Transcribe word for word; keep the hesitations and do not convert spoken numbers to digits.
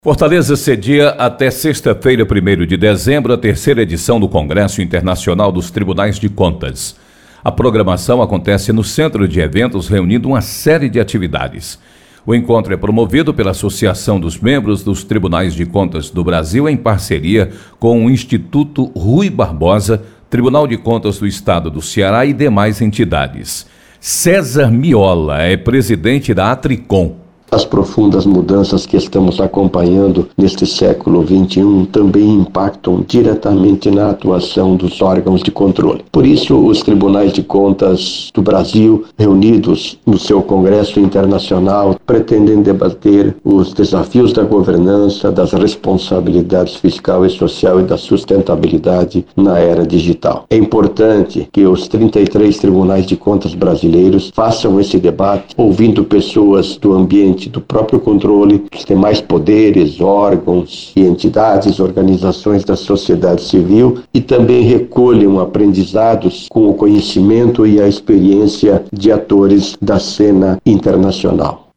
Fortaleza cedia até sexta-feira, primeiro de dezembro, a terceira edição do Congresso Internacional dos Tribunais de Contas. A programação acontece no Centro de Eventos, reunindo uma série de atividades. O encontro é promovido pela Associação dos Membros dos Tribunais de Contas do Brasil, em parceria com o Instituto Rui Barbosa, Tribunal de Contas do Estado do Ceará e demais entidades. César Miola é presidente da Atricom. As profundas mudanças que estamos acompanhando neste século vinte e um também impactam diretamente na atuação dos órgãos de controle. Por isso, os tribunais de contas do Brasil, reunidos no seu Congresso Internacional, pretendem debater os desafios da governança, das responsabilidades fiscal e social e da sustentabilidade na era digital. É importante que os trinta e três tribunais de contas brasileiros façam esse debate, ouvindo pessoas do ambiente do próprio controle, os demais poderes, órgãos e entidades, organizações da sociedade civil, e também recolham aprendizados com o conhecimento e a experiência de atores da cena internacional.